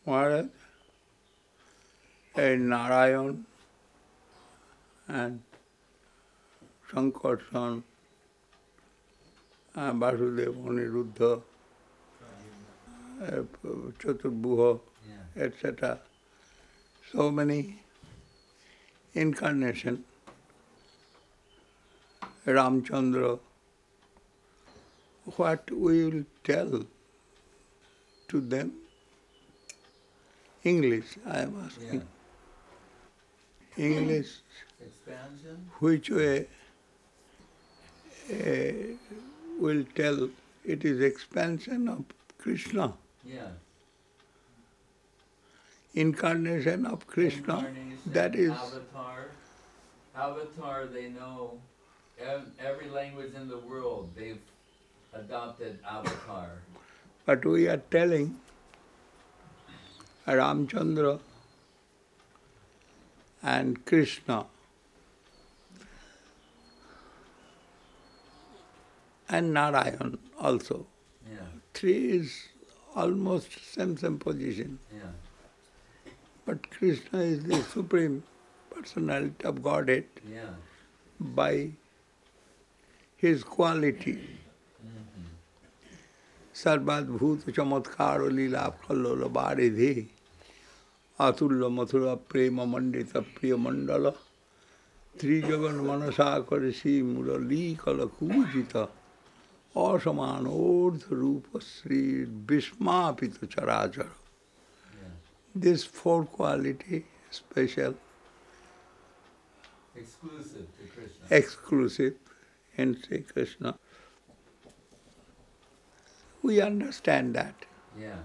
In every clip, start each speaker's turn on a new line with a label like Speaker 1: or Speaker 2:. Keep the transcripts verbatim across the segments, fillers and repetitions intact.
Speaker 1: Maharaj and Narayan and Sankarshan and Vasudeva, Aniruddha, uh, Chaturbhuha, et cetera. So many incarnations. Ramchandra. What we will tell to them? English, I am asking. Yeah. English. Expansion. Which way uh, will tell it is expansion of Krishna. Yeah. Incarnation of Krishna. Incarnation, that is. Avatar. Avatar, they know every language in the world, they've adopted Avatar. But we are telling Ramchandra and Krishna and Narayan also. Yeah. Three is almost same same position. Yeah. But Krishna is the supreme personality of Godhead. Yeah. By his quality. Sarvadbhut chamatkaro lila kallola baridhi atulla mathura prema mandita priya mandala trijagan manasa karisi murali kala kujita asaman urdh rupa sri bhismapita charachara. This four quality special, exclusive to Krishna. Exclusive in Sri Krishna. We understand that. Yeah.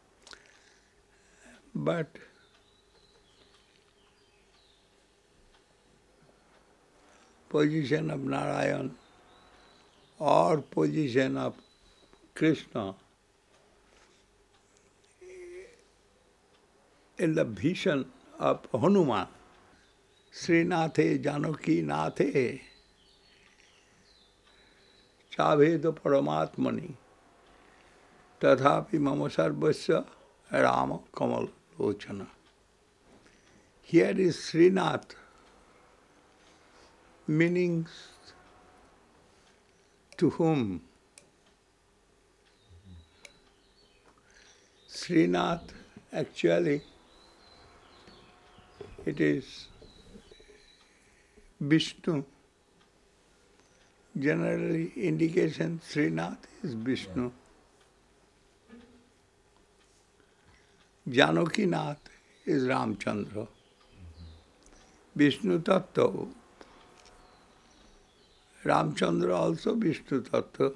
Speaker 1: But position of Narayan or position of Krishna in the vision of Hanuman, Srinathe Janaki Nathe Chaveda Paramatmani Tathapi Mama Sarvasya Rama Kamal Lochana. Here is Srinath, meaning to whom? Srinath, actually, it is Vishnu. Generally, indication Srinath is Vishnu. Janaki Nath is Ramchandra. Vishnu Tattva. Ramchandra also Vishnu Tattva.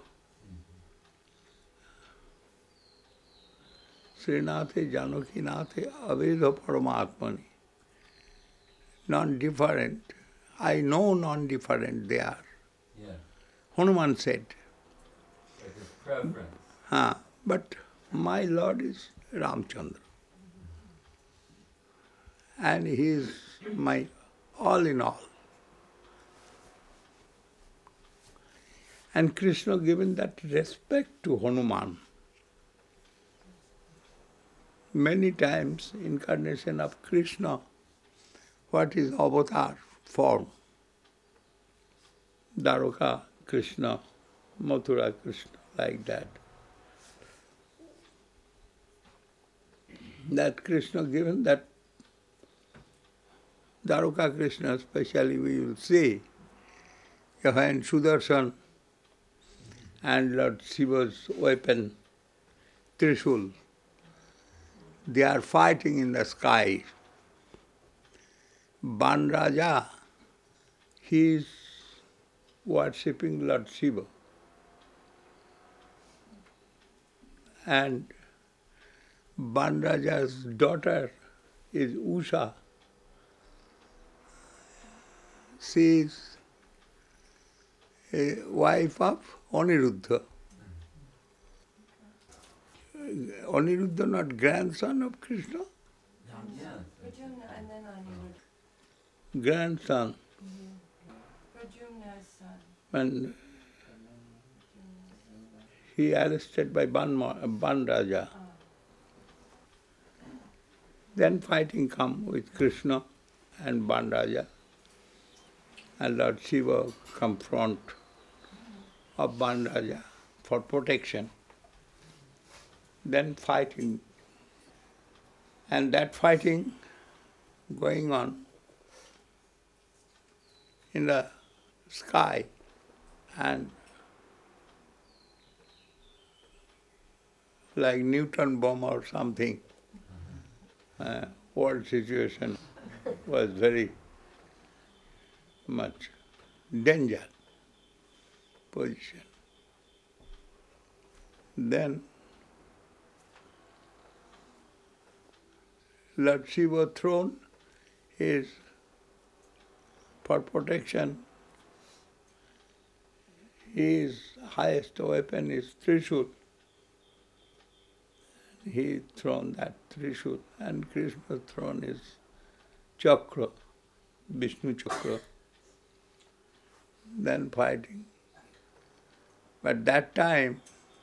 Speaker 1: Srinathe Janaki Nathe Aveda Paramatmani. Non-different. I know non-different they are. Yeah. Hanuman said. Like his preference. Huh. But my Lord is Ramchandra. And he is my all in all. And Krishna given that respect to Hanuman. Many times, incarnation of Krishna, what is avatar form? Dwaraka Krishna, Mathura Krishna, like that. That Krishna given that Dwaraka Krishna, especially we will see, when Sudarshan and Lord Shiva's weapon, Trishul, they are fighting in the sky. Ban Raja, he is worshipping Lord Shiva. And Ban Raja's daughter is Usha. She is a wife of Aniruddha. Aniruddha, not grandson of Krishna?
Speaker 2: Yeah. Pradyumna and then Aniruddha.
Speaker 1: Grandson.
Speaker 2: Mm-hmm. Pradyumna's son.
Speaker 1: And he arrested by Ban, Ban Raja.
Speaker 3: Then fighting come with Krishna and Bandaja, and Lord Shiva confront of Bandaja for protection. Then fighting, and that fighting going on in the sky, and like Newton bomb or something, uh, world situation was very much danger position. Then Lord Shiva throne is for protection. His highest weapon is Trishul. He thrown that Trishul, and Krishna's throne is Chakra, Vishnu Chakra. Then fighting. But that time,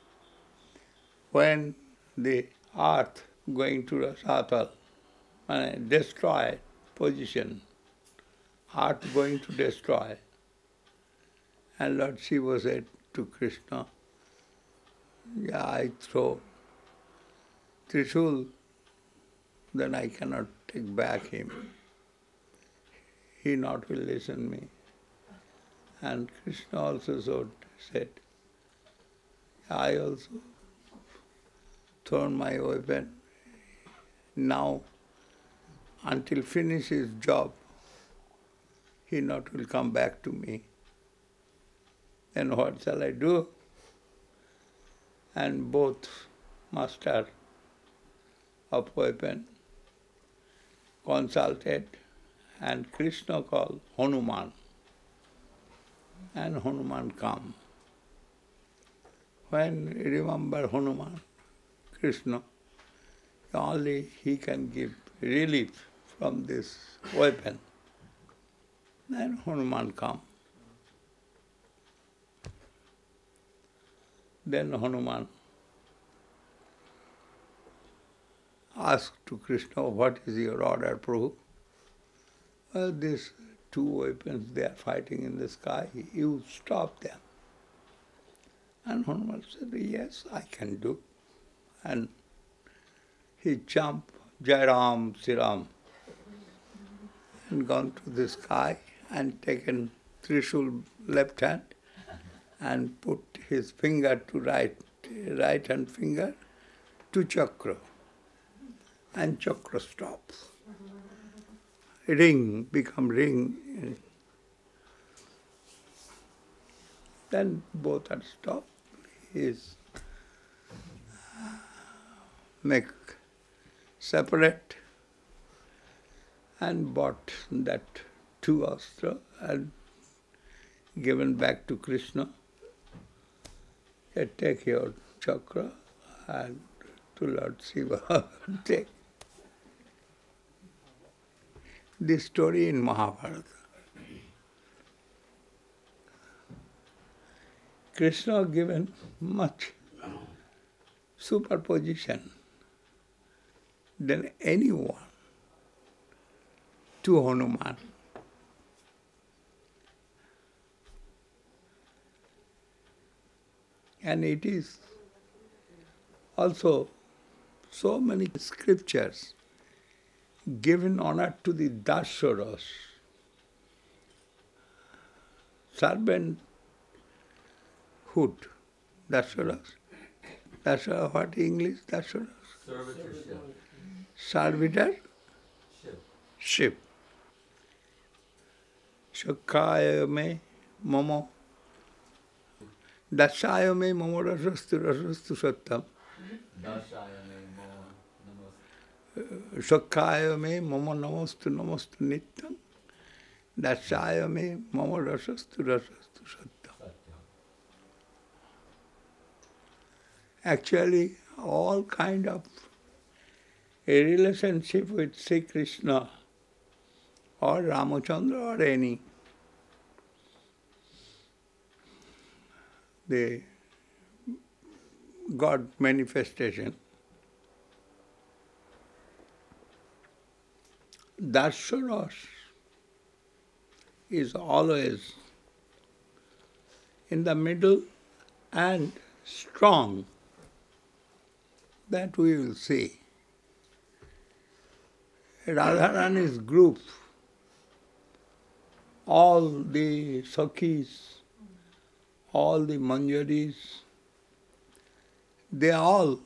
Speaker 3: when the earth going to Rasatal, uh, destroy position, earth going to destroy, and Lord Shiva said to Krishna, yeah, I throw Trishul, then I cannot take back him. He not will listen me. And Krishna also so said, I also thrown my weapon. Now, until finish his job, he not will come back to me. Then what shall I do? And both master of weapon consulted, and Krishna called Hanuman. And Hanuman come. When you remember Hanuman, Krishna, only he can give relief from this weapon. Then Hanuman come. Then Hanuman asked to Krishna, what is your order, Prabhu? Well, these two weapons, they are fighting in the sky, you stop them. And Hanuman said, yes, I can do. And he jumped, Jai Ram, Sri Ram, and gone to the sky and taken Trishul left hand and put his finger to right, right hand finger to chakra. And chakra stops. Ring become ring. Then both are stopped. Is make separate and bought that two astra and given back to Krishna. Take your chakra and to Lord Shiva take. This story in Mahabharata. Krishna given much superposition than anyone to Hanuman. And it is also so many scriptures given honor to the Dasharas, servanthood. Dasharas. Dasharas, what English? Dasharas?
Speaker 1: Servitorship.
Speaker 3: Servitor?
Speaker 1: Ship.
Speaker 3: Ship. Shakkaya me mamo. Dashaya me mamo rasastu rasastu sattam.
Speaker 1: Dashaya me mo namas.
Speaker 3: Shakkaya me mamo namastu namastu nityam. Dashaya me mamo rasastu rasastu sattam. Actually, all kind of a relationship with Sri Krishna or Ramachandra or any, the God manifestation, Darsharas is always in the middle and strong. That we will see. Radharani's group, all the Sakhis, all the Manjaris, they are all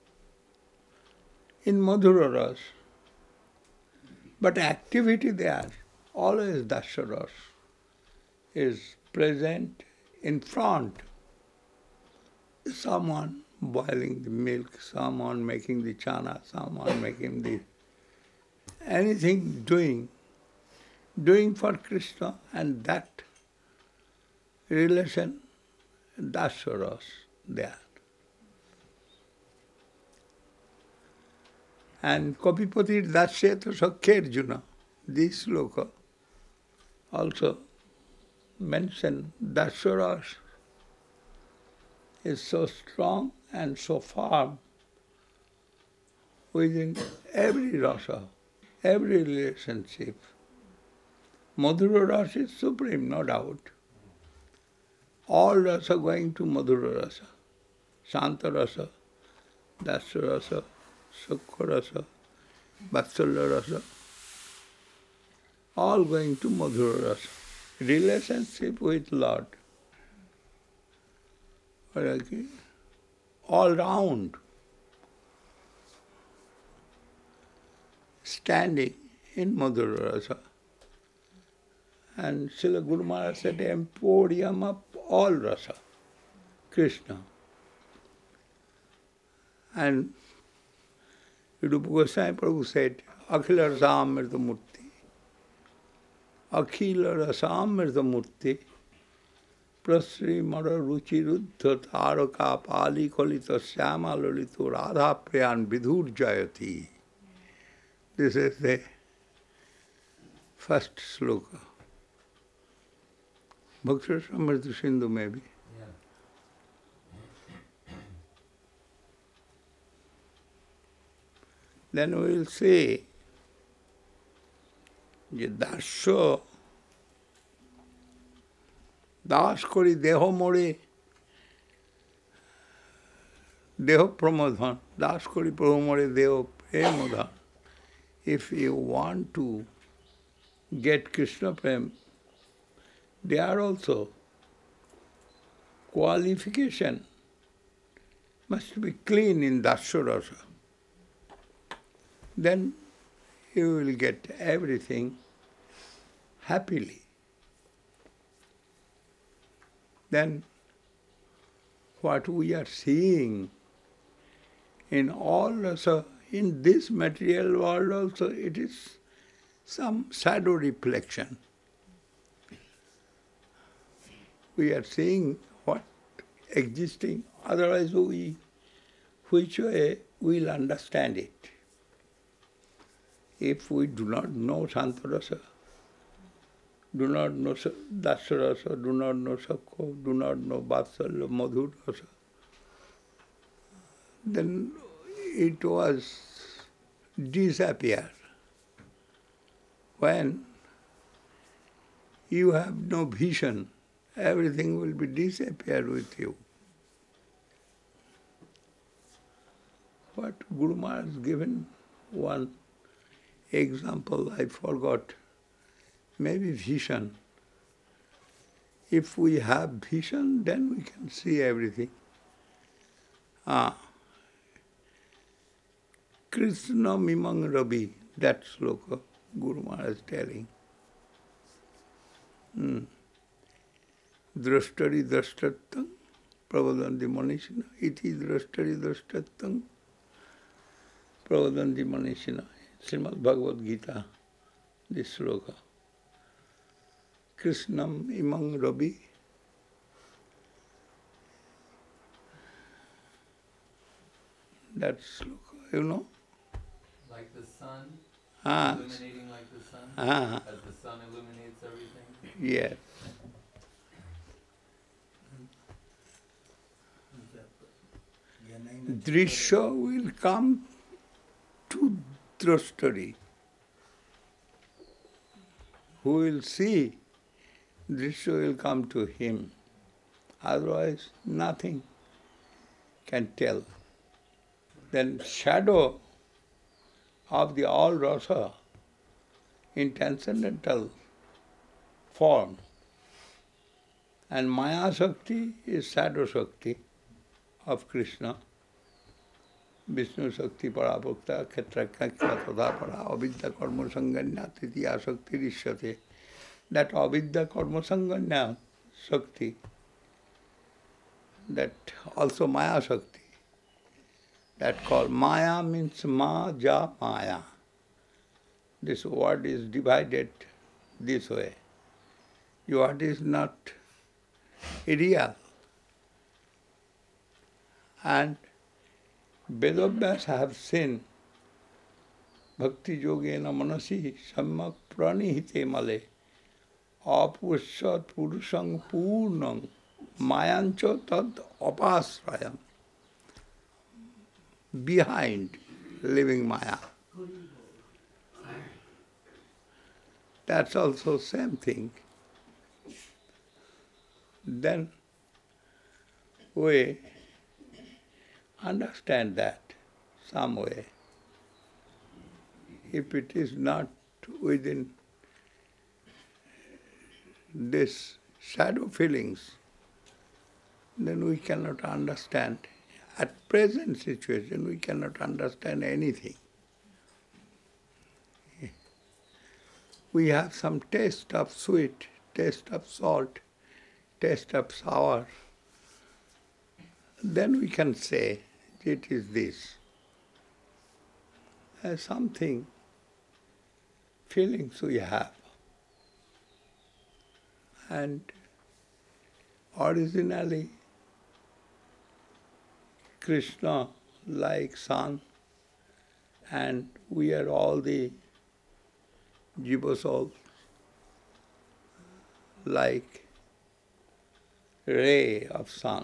Speaker 3: in Madhura Ras. But activity there, always Dasharas is present in front. Someone boiling the milk, someone making the chana, someone making the anything doing, doing for Krishna, and that relation, Dasharas there. And Kapipati Dasyeta Sakhyarjuna, this sloka also mention Dasharas is so strong and so firm within every rasa, every relationship. Madhura rasa is supreme, no doubt. All rasa going to Madhura rasa, Shanta rasa, Dasya rasa, Sukha rasa, Vatsalya rasa, all going to Madhura rasa. Relationship with Lord. All round. Standing in Madhura rasa. And Srila Guru Maharaj said, emporium of all rasa, Krishna. And Rupa Goswami Prabhu said, Akhila Rasam Mirta Murti. Akhila Rasam Mirta Murti. Prasri Mara Ruchi Ruddha Taraka Pali Kolita Syama Lolito Radha Priyan Vidhur Jayati. This is the first sloka. Bhakti Samrita Sindhu maybe. Then we will say, যে দাস্য দাস করি দেহ মোড়ে দেহ প্রমোধন দাস করি প্রভু মোড়ে দেহ প্রেমোধন. If you want to get Krishna Prem, there also qualification must be clean in Dasya Rasa. Then you will get everything happily. Then what we are seeing in all rasa, in this material world also, it is some shadow reflection. We are seeing what existing, otherwise we, which way we will understand it. If we do not know Santarasa, do not know Dasarasa, do not know Sakho, do not know Vatsalya, Madhur Rasa, then it was disappear. When you have no vision, everything will be disappear with you. What Guru Maharaj has given one example, I forgot, maybe vision. If we have vision, then we can see everything. Ah, Krishna Mimang Rabi, that sloka Guru Maharaj is telling. Hmm. Drashtari drashtattam pravadandi manishina iti drashtari drashtattam pravadandi manishina. Srimad Bhagavad Gita, this sloka. Krishnam imang rabi. That sloka, you know?
Speaker 1: Like the sun,
Speaker 3: Ah.
Speaker 1: illuminating like the sun,
Speaker 3: Ah.
Speaker 1: as the sun illuminates everything.
Speaker 3: Yes. Drishya will come to drashtari. who will see, Drishya will come to him. Otherwise, nothing can tell. Then shadow of the all rasa in transcendental form. And Maya Shakti is shadow Shakti of Krishna. Vishnu Shakti Parapukta Khetrakya Tadha Para Avidya Karma Sanganya Titiya Shakti Rishyate. That Avidya Karma Sanganya Shakti, that also Maya Shakti, that called Maya means Ma Ja Maya. This word is divided this way. What is not real. And Vedabhyas have seen Bhakti Yogena Manasi Samyak Pranihite Male Apushat Purushang Purnang Mayancho Tad Apasrayam. Behind living Maya. That's also same thing. Then we understand that some way. If it is not within this shadow feelings, then we cannot understand. At present situation, we cannot understand anything. We have some taste of sweet, taste of salt, taste of sour. Then we can say, it is this. Uh, something, feelings we have. And originally, Krishna like sun, and we are all the jiva souls like ray of sun.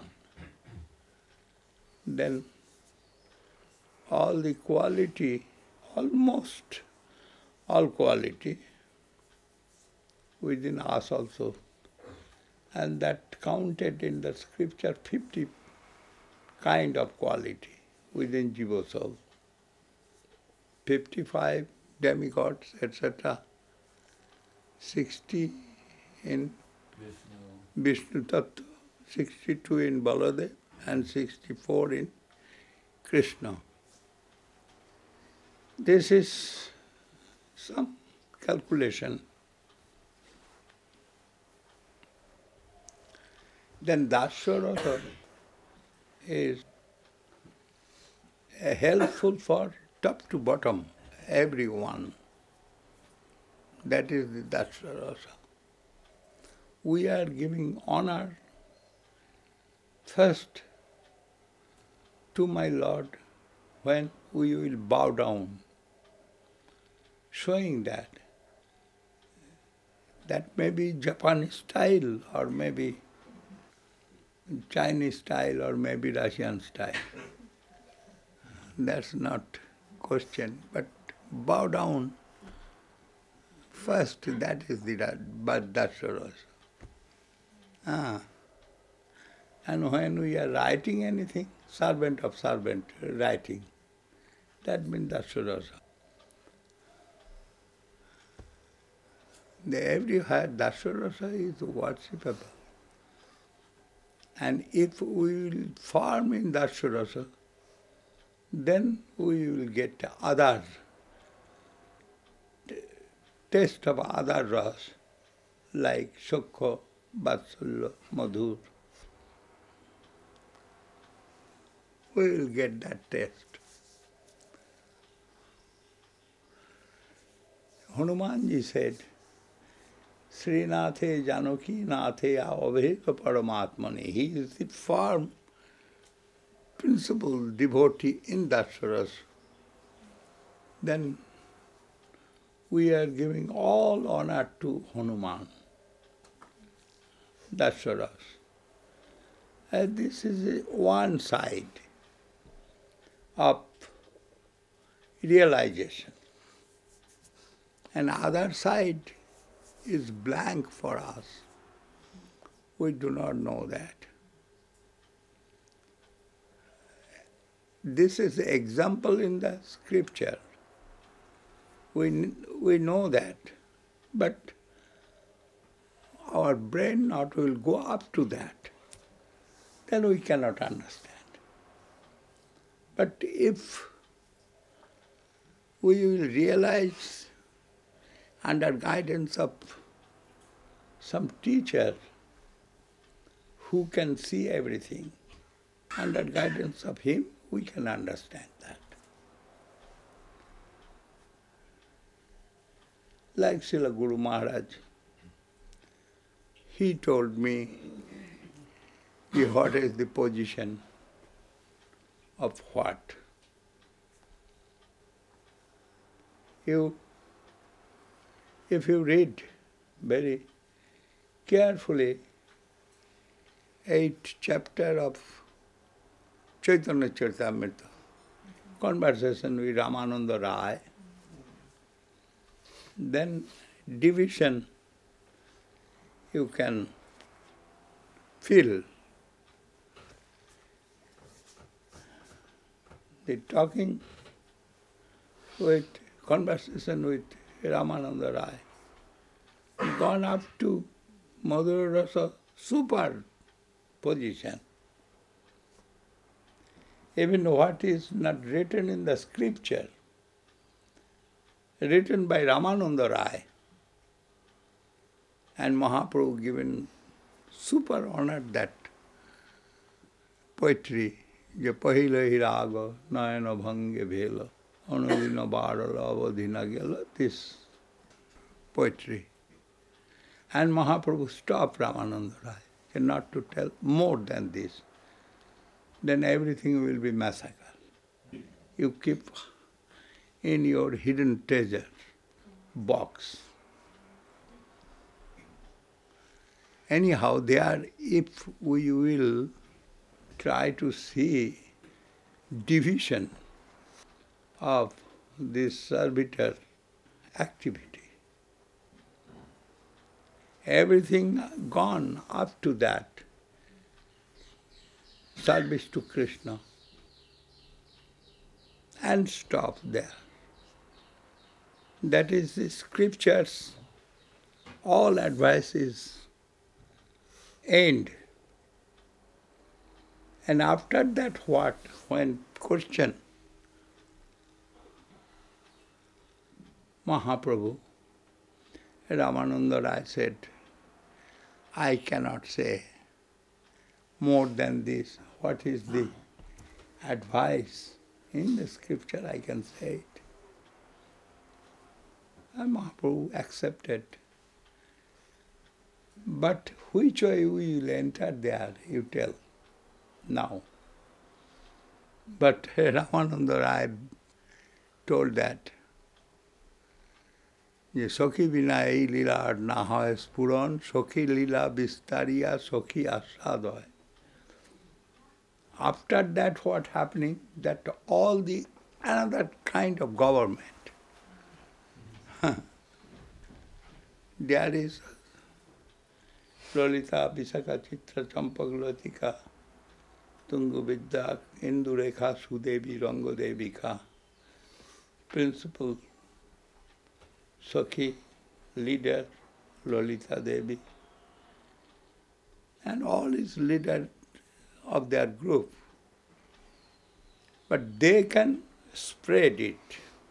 Speaker 3: Then all the quality, almost all quality within us also, and that counted in the scripture fifty kind of quality within jiva soul. fifty-five demigods, et cetera. sixty in
Speaker 1: Vishnu.
Speaker 3: Vishnu Tattva, sixty-two in Baladev, and sixty-four in Krishna. This is some calculation. Then Dasya is helpful for top to bottom, everyone. That is the Dasya Rasa. We are giving honor first to my Lord when we will bow down, showing that. That may be Japanese style, or maybe Chinese style, or maybe Russian style. That's not question, but bow down first, that is the but Dasya Rasa. Ah. And when we are writing anything, servant of servant writing, that means Dasya Rasa. The everywhere Dasya Rasa is worshipable. And if we will form in Dasya Rasa, then we will get other taste of other ras, like Sukha, Vatsalya, Madhur. We will get that taste. Hanumanji said, Srinathe Janaki Nathe Avaveka Paramatmani. He is the firm principal devotee in Dasya Rasa. Then we are giving all honor to Hanuman, Dasya Rasa. And this is one side of realization. And other side is blank for us. We do not know that. This is the example in the scripture. We, we know that, but our brain not will go up to that. Then we cannot understand. But if we will realize under guidance of some teacher who can see everything, under guidance of him, we can understand that. Like Srila Guru Maharaj, he told me what is the position of what. You, if you read very carefully eighth chapter of Chaitanya Charitamrita, conversation with Ramananda Rai, then division you can feel. The talking with, conversation with Ramananda Rai, gone up to Madhura Rasa super position. Even what is not written in the scripture, written by Ramananda Rai, and Mahaprabhu given super honor that poetry, je pahila hi raga, nayana bhange bhela, anudina barala avadhina gela, this poetry. And Mahaprabhu stopped Ramananda Rai, said not to tell more than this. Then everything will be massacre. You keep in your hidden treasure box. Anyhow, there, if we will try to see division of this servitor activity, everything gone up to that, service to Krishna, and stop there. That is the scriptures, all advice is end. And after that what? When question, Mahaprabhu, Ramananda Rai said, I cannot say more than this. What is the advice in the scripture? I can say it. And Mahaprabhu accepted. But which way we will enter there, you tell now. But Ramananda Rai told that, যে সখী বিনা এই লীলার না হয় স্ফুরণ, সখী লীলা বিস্তারিয়া সখী আস্বাদ হয়. After that what happening? That all the another kind of government. There is Lalita, Visakha, Chitra, Champak, Latika, Tungu Vidya, Indurekha, Sudevi, Rango Devika, principal Sakhi, leader, Lalita Devi, and all is leader of their group. But they can spread it.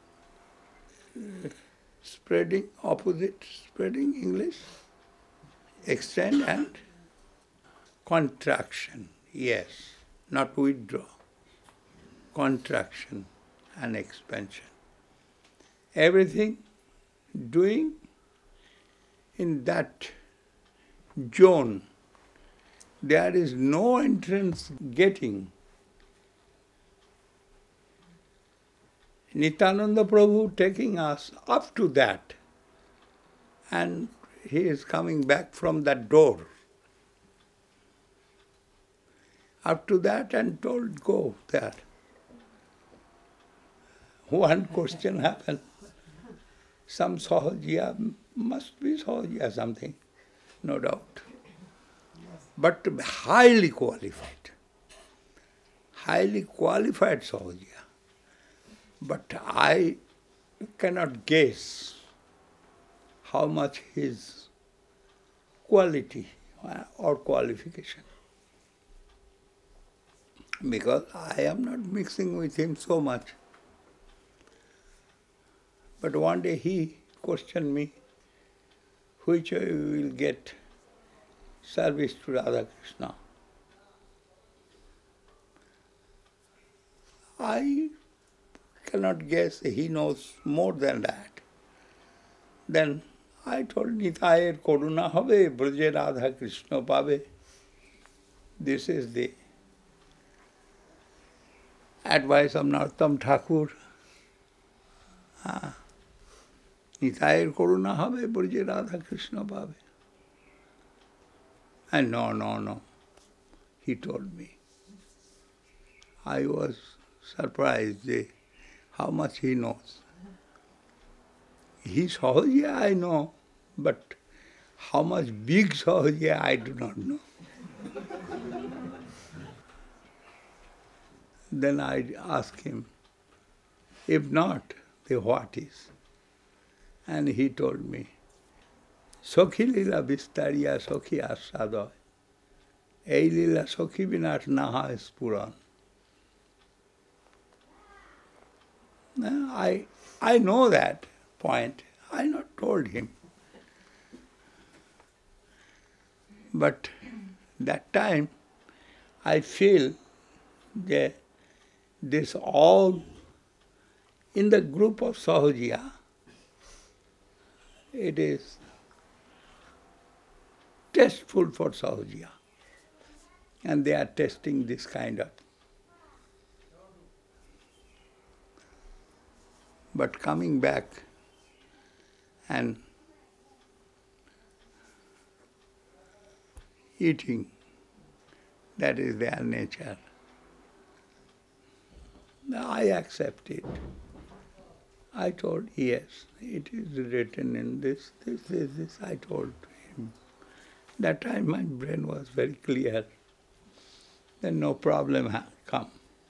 Speaker 3: Spreading, opposite, spreading English, extend and contraction, yes, not withdraw, contraction and expansion. Everything doing in that zone, there is no entrance getting. Nityananda Prabhu taking us up to that, and he is coming back from that door. Up to that and told, go there. One question happened. Some Sahajiya Must be Sahaja something, no doubt. But highly qualified. Highly qualified Sahaja. But I cannot guess how much his quality or qualification. Because I am not mixing with him so much. But one day he questioned me, which way we will get service to Radha Krishna. I cannot guess, he knows more than that. Then I told Nitayar Koruna Habe, Braje Radha Krishna Pabe. This is the advice of Narottam Thakur. Ah. Nitayar Koruna Habe, Braje Radha Krishna Pabe. And no, no, no, he told me. I was surprised eh, how much he knows. He Sahaja I know, but how much big Sahaja I do not know. Then I asked him, if not, then what is? And he told me, Sokhi lila bistariya sokhi asadoy. Ei lila sokhi binat naha spuran. I, I know that point. I not told him. But that time I feel that this all in the group of Sahaja, it is testful for Sahaja. And they are testing this kind of. But coming back and eating, that is their nature. I accept it. I told, yes, it is written in this, this, this, this, I told him. That time my brain was very clear. Then no problem ha- come.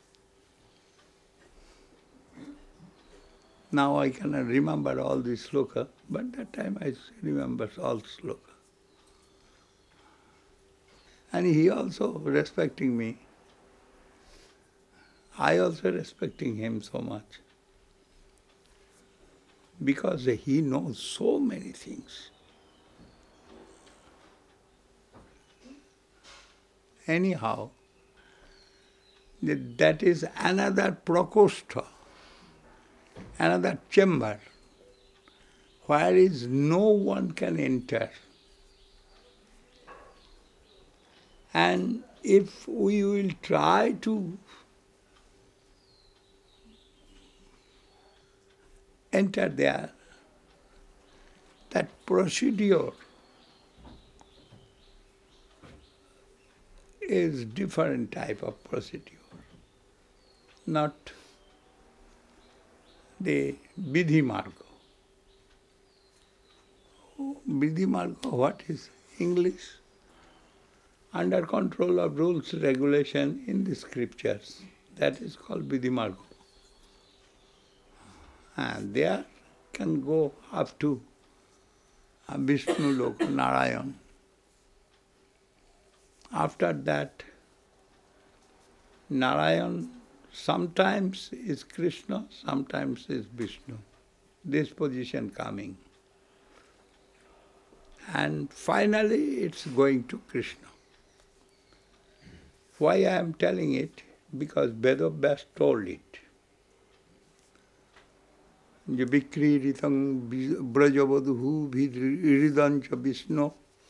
Speaker 3: Now I cannot remember all this sloka, but that time I remember all sloka. And he also respecting me. I also respecting him so much. Because he knows so many things. Anyhow, that is another prakostha, another chamber, where is no one can enter. And if we will try to enter there, that procedure is different type of procedure, not the Vidhi Marga. Vidhi Marga, what is English? Under control of rules, regulation in the scriptures. That is called Vidhi Marga. And there can go up to Vishnu Loka, Narayan. After that, Narayan sometimes is Krishna, sometimes is Vishnu. This position coming. And finally it's going to Krishna. Why I am telling it? Because Vedavyas told it. Je vikriritang brajavaduhu vidridancha Vishnu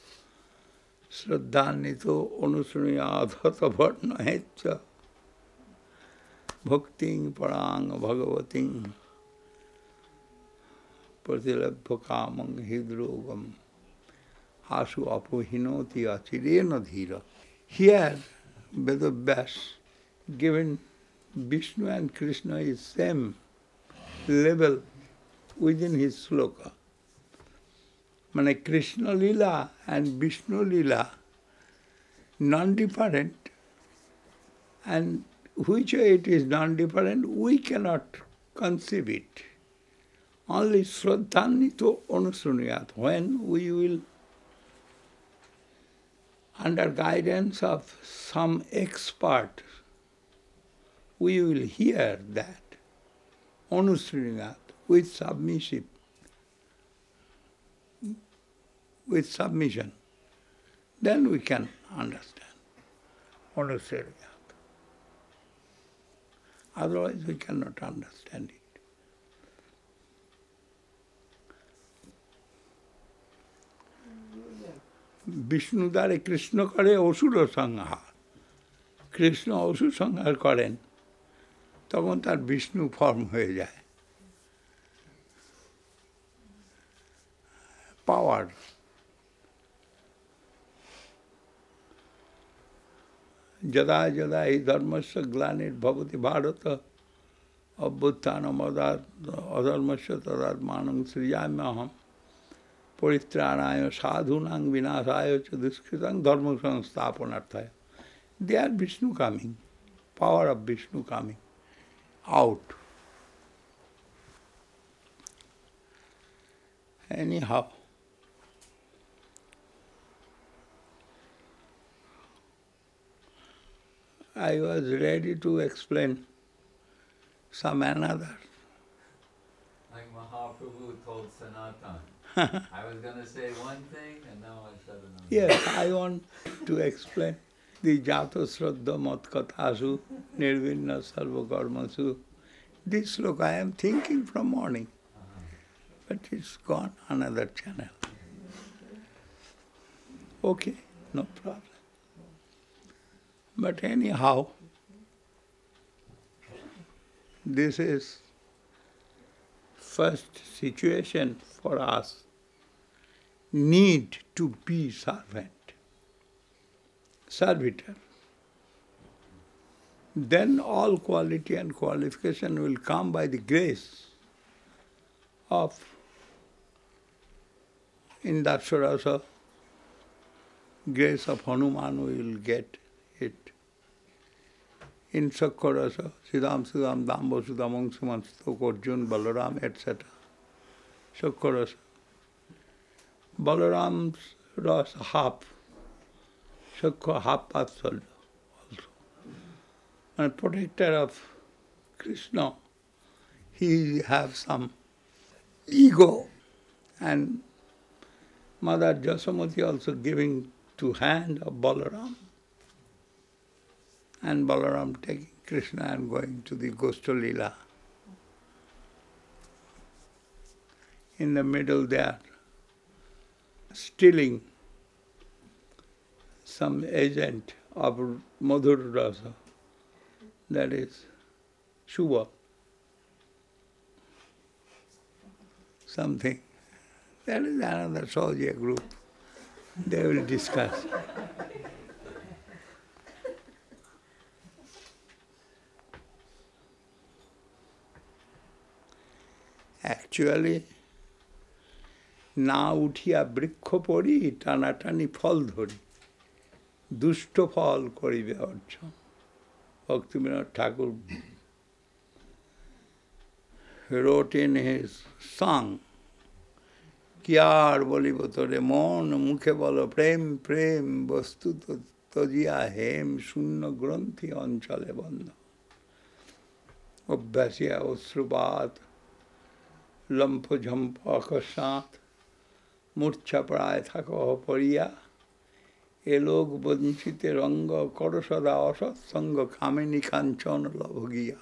Speaker 3: Sraddhanito Anusunayadhata Bharnahecha Bhakting Parang Bhagavating Pratilabhakamang Hidrogam Asu Apohinoti Achirena Dhira. Here, Vedavyas given Vishnu and Krishna is same level within his sloka. Mane Krishna Lila and Vishnu Lila, non-different, and which way it is non-different, we cannot conceive it. Only Shraddhanito Anusuniyat, when we will, under guidance of some expert, we will hear that Anusuniyat with submissive, with submission, then we can understand Anusuniyat. Otherwise we cannot understand it. Vishnu দ্বারে কৃষ্ণ করে অসুর সংহার, কৃষ্ণ অসুর সংহার করেন, তখন তার Vishnu form হয়ে যায়। পাওয়ার। যদা যদা হি ধর্মস্য গ্লানির্ভবতি ভারত অভ্যুত্থানম অধর্মস্য তদাত্মানং সৃজাম্যহম পরিত্রাণায় সাধূনাং বিনাশায় চ দুষ্কৃতাং ধর্ম সংস্থাপনার্থায়। They are Vishnu coming, power of Vishnu coming out. Anyhow, I was ready to explain some another.
Speaker 1: Like Mahaprabhu told Sanatan. I was going to say one thing and now I said another.
Speaker 3: Yes, I want to explain the Jato Shraddha Matkatasu Nirvinna Sarva Karmasu. This look I am thinking from morning,
Speaker 1: Uh-huh.
Speaker 3: but it's gone another channel. Okay, no problem. But anyhow, this is first situation for us. Need to be servant, servitor. Then all quality and qualification will come by the grace of, in Daksharasa, grace of Hanuman we will get it. In Sakkarasa, Siddham Siddham Damba Sudamang Sumanstok Arjun Balaram et cetera. Sakkarasa. Balaram's ras half, Sakha half Vatsalya also. And protector of Krishna, he have some ego, and Mother Jasamati also giving to hand of Balaram, and Balaram taking Krishna and going to the Gostalila. In the middle there, stealing some agent of Madhur Rasa, that is Shubha, something. That is another Sahaja group. They will discuss. Actually, না উঠিয়া বৃক্ষ পড়ি টানাটানি ফল ধরি দুষ্ট ফল করিবে অর্জন। Bhaktivinoda Thakur wrote in his song, কি আর বলিব তোরে মন মুখে বলো প্রেম প্রেম বস্তু তজিয়া হেম শূন্য গ্রন্থি অঞ্চলে বন্ধ অভ্যাসিয়া অশ্রুপাত লম্ফ ঝম্প অকস্মাৎ মূর্ছা প্রায় থাক পড়িয়া এ লোক বঞ্চিতে রঙ্গ কর সদা অসৎসঙ্গ কামিনী কাঞ্চন লভগিয়া।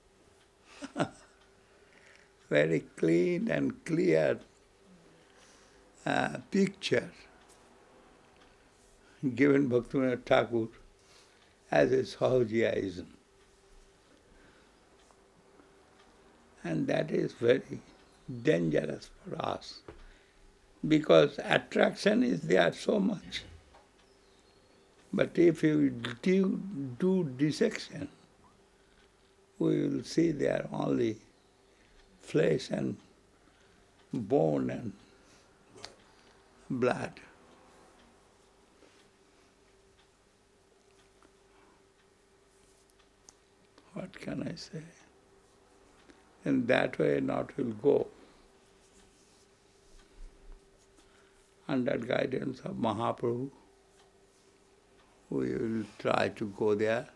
Speaker 3: Very clean and clear uh, picture given Bhaktivinoda Thakur as a Sahajiaism. And that is very dangerous for us, because attraction is there so much. But if you do, do dissection, we will see there only flesh and bone and blood. What can I say? In that way not will go. Under guidance of Mahaprabhu, we will try to go there.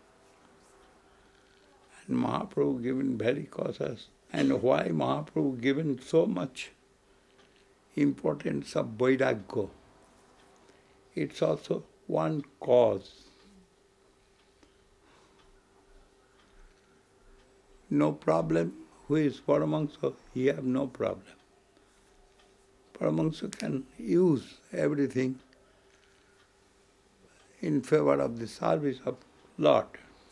Speaker 3: And Mahaprabhu given very cautious. And why Mahaprabhu given so much importance of Vairagya? It's also one cause. No problem. Who is Paramahansa? He have no problem. Paramahansa can use everything in favor of the service of Lord.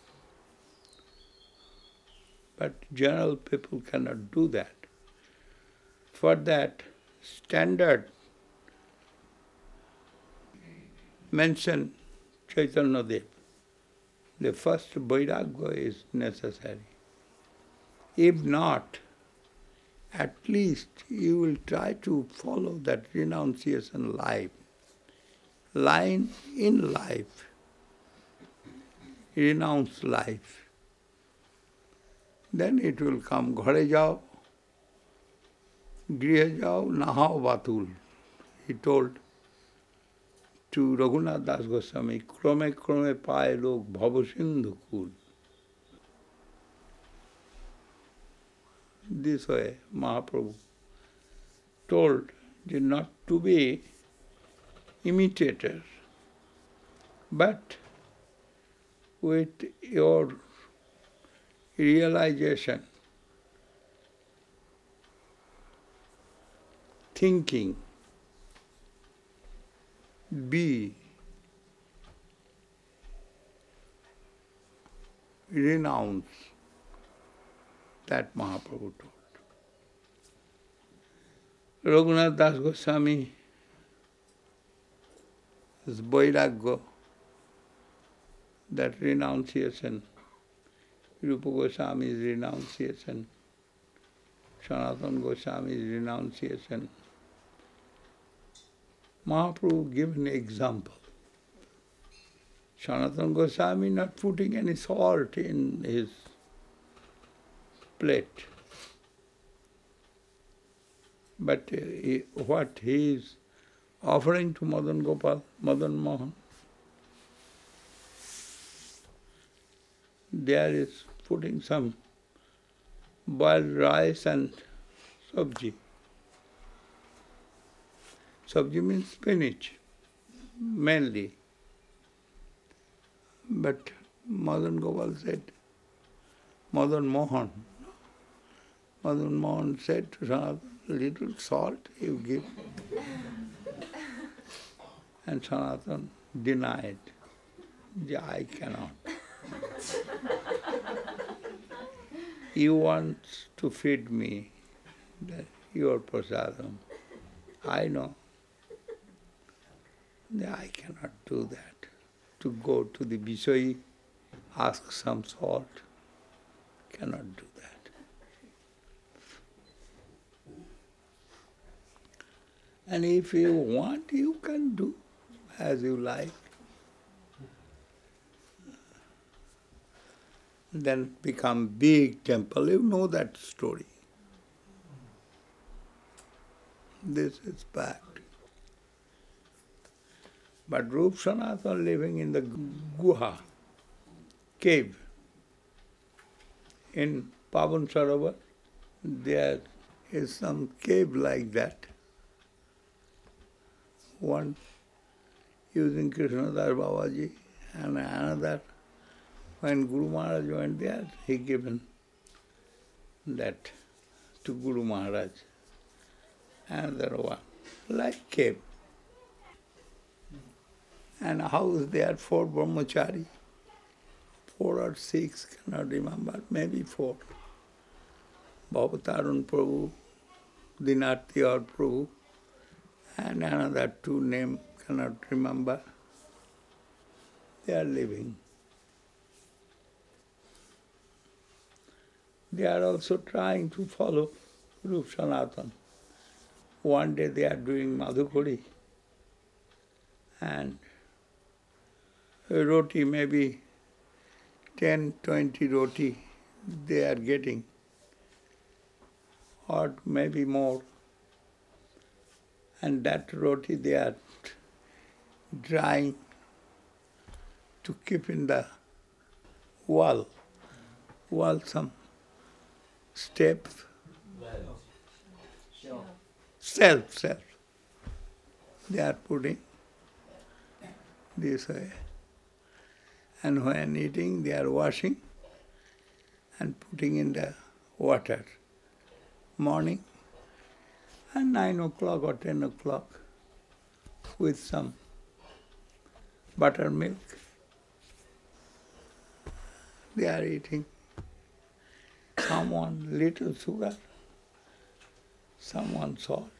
Speaker 3: But general people cannot do that. For that, standard mention Chaitanya Dev. The first Vairagya is necessary. If not, at least you will try to follow that renunciation life. Line in life. Renounce life. Then it will come. Ghare jao, grihe jao, nahao batul. He told to Raghunath Das Goswami, krome krome paaye log bhava sindhu kul. This way Mahaprabhu told you not to be imitators, but with your realization, thinking, be renounce. That Mahaprabhu told. Raghunath Das Goswami is Vairagya, that renunciation. Rupa Goswami's renunciation. Sanatana Goswami's renunciation. Mahaprabhu gave an example. Sanatana Goswami not putting any salt in his plate. But uh, he, what he is offering to Madan Gopal, Madan Mohan, there is putting some boiled rice and sabji. Sabji means spinach, mainly. But Madan Gopal said, Madan Mohan, Madan Mohan said to Sanatana, little salt you give. And Sanatana denied, I cannot. You want to feed me, that your prasadam. I know. I cannot do that. To go to the Vishayi, ask some salt, cannot do that. And if you want, you can do as you like. Then become big temple. You know that story. This is fact. But Rup Sanatana living in the guha, cave, in Pavan Sarovar, there is some cave like that. One using Krishnadas Babaji, and another, when Guru Maharaj went there, he given that to Guru Maharaj. Another one, like cave. And house there for brahmachari, four or six, cannot remember, maybe four. Bhavatarun Prabhu, Dinartiyar Prabhu, and another two name cannot remember. They are living. They are also trying to follow Rup Sanatana. One day they are doing Madhukari, and roti, maybe ten, twenty roti they are getting, or maybe more. And that roti they are drying to keep in the wall, wall some step,
Speaker 2: Sure.
Speaker 3: self, self. They are putting this way. And when eating, they are washing and putting in the water. Morning, and nine o'clock or ten o'clock, with some buttermilk, they are eating. Someone little sugar, someone salt.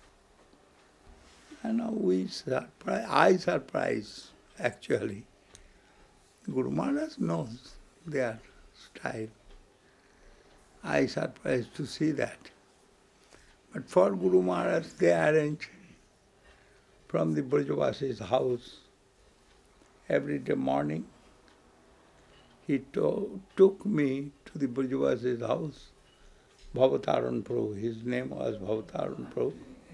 Speaker 3: And we surprise, I surprise actually. Guru Maharaj knows their style. I surprised to see that. But for Guru Maharaj, they arrange from the Brajavasi's house every day morning. He to- took me to the Brajavasi's house, Bhavataran Prabhu, his name was Bhavataran Prabhu,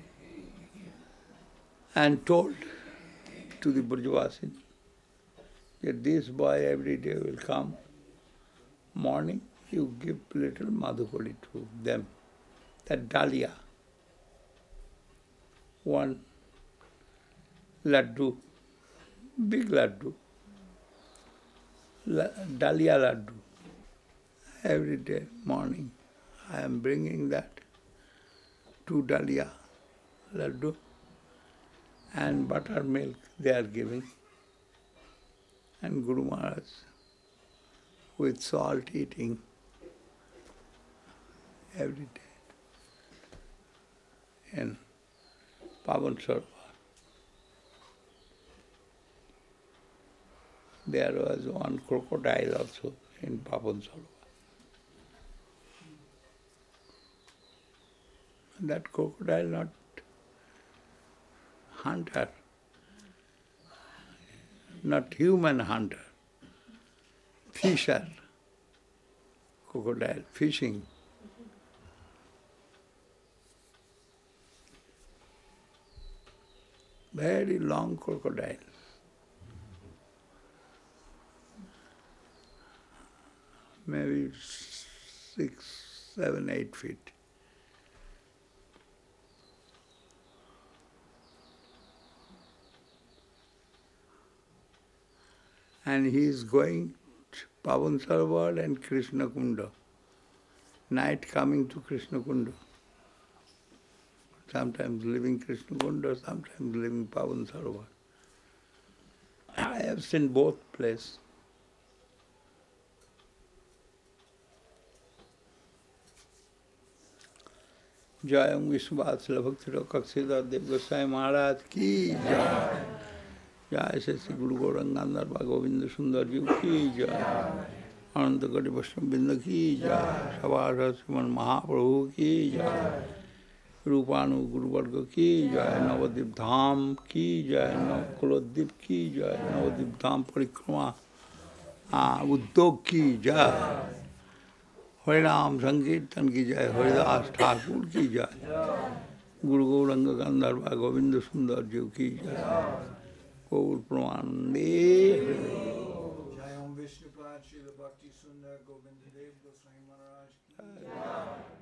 Speaker 3: and told to the Brajavasis that this boy every day will come morning, you give little madhukari to them, that dalia, one laddu, big laddu, la, dalia laddu. Every day morning I am bringing that, two dalia laddu, and buttermilk they are giving, and Guru Maharaj with salt eating every day in Pavan Sarovar. There was one crocodile also in Pavan Sarovar. That crocodile not hunter, not human hunter, fisher, crocodile, fishing. Very long crocodile. Maybe six, seven, eight feet. And he is going to Pavan Sarovar and Krishna Kunda. Night coming to Krishna Kunda. Sometimes living Krishna Kunda, sometimes living Pavan Sarovar. I have seen both places. जय विश्ववात्सल भक्ति कक्षिधर देव गोसाई महाराज की जय। जय श्री श्री गुरु गौरंगाधर बा गोविंद सुंदर जी की जय। अनंत गढ़ वैष्णव बिंद की जय। सवार श्रीमन महाप्रभु की जय। रूपानु गुरुवर्ग की जय। नवद्वीप धाम की जय। नवकुलोद्वीप की जय। नवद्वीप धाम परिक्रमा उद्योग की जय। हरिनाम संकीर्तन की जय। हरिदास ठाकुर की जय। गुरु गौरंग गंधर्व गोविंद सुंदर जी की जय। गौर प्रमानंदे।
Speaker 4: जय ओम विष्णुपाद श्री भक्ति सुंदर गोविंद देव गोस्वामी महाराज की जय।